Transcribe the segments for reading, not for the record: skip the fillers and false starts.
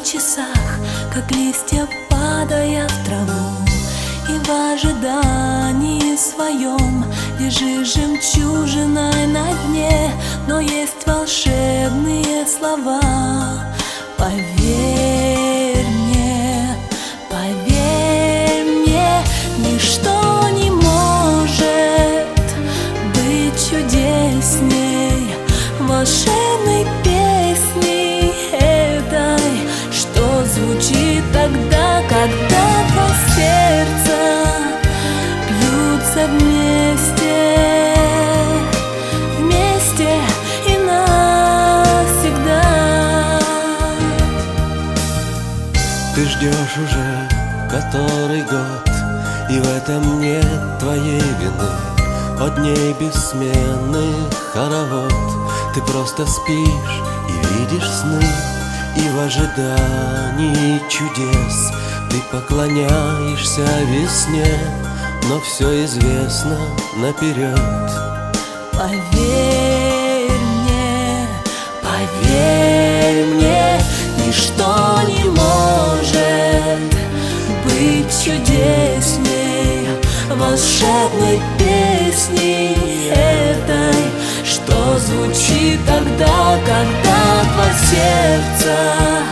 часах, как листья падая в траву, и в ожидании своем лежишь жемчужиной на дне. Но есть волшебные слова. Поверь мне, ничто не может быть чудесней волшебной песни этой, что звучит тогда, когда два сердца бьются вместе, вместе и навсегда. Ты ждешь уже который год, и в этом нет твоей вины. От дней бессменных хоровод. Ты просто спишь и видишь сны, и в ожидании чудес ты поклоняешься весне, но все известно наперед. Поверь мне, ничто не может быть чудесней волшебной песни этой, что звучит тогда, когда два сердца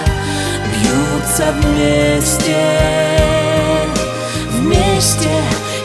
бьются вместе, вместе